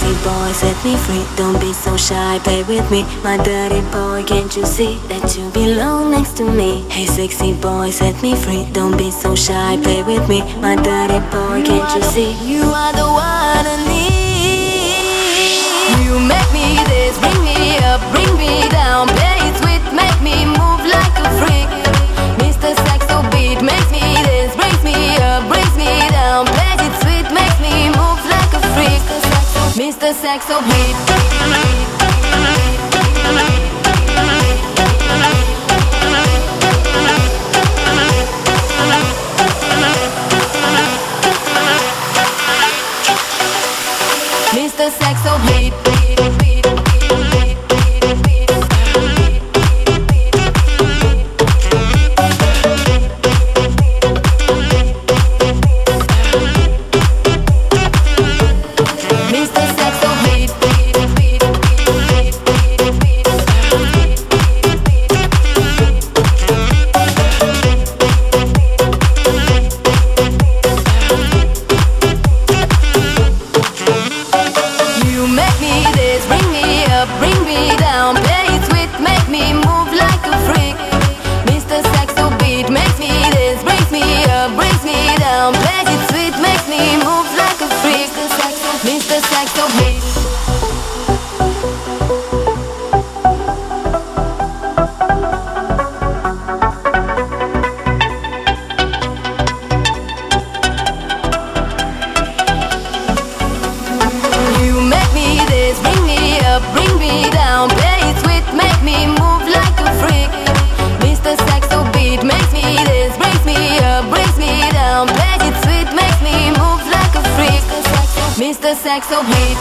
sexy boy, set me free. Don't be so shy, play with me. My dirty boy, can't you see that you belong next to me? Hey sexy boy, set me free. Don't be so shy, play with me. My dirty boy, can't you see? You are the one I need. You make me this, bring me up, bring me down. Play it sweet, make me move like a freak. Mr. Saxo beat makes me this, brings me up, brings me down. Play it sweet, makes me move like a freak. Mr. Saxo beat. Mr. Saxo beat. Bring me down, play it sweet, make me move like a freak. Mr. Saxo beat makes me this, brings me up, brings me down. Play it sweet, makes me move like a freak. Mr. Saxo beat. You make me this, bring me up, bring me down. Play it sweet, make me move like a freak. Mr. Saxo beat makes me this, brings me up, brings me down. Play it sweet, makes me move like a freak. Mr. Saxo beat.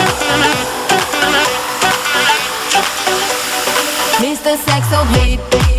Mr. Saxo beat.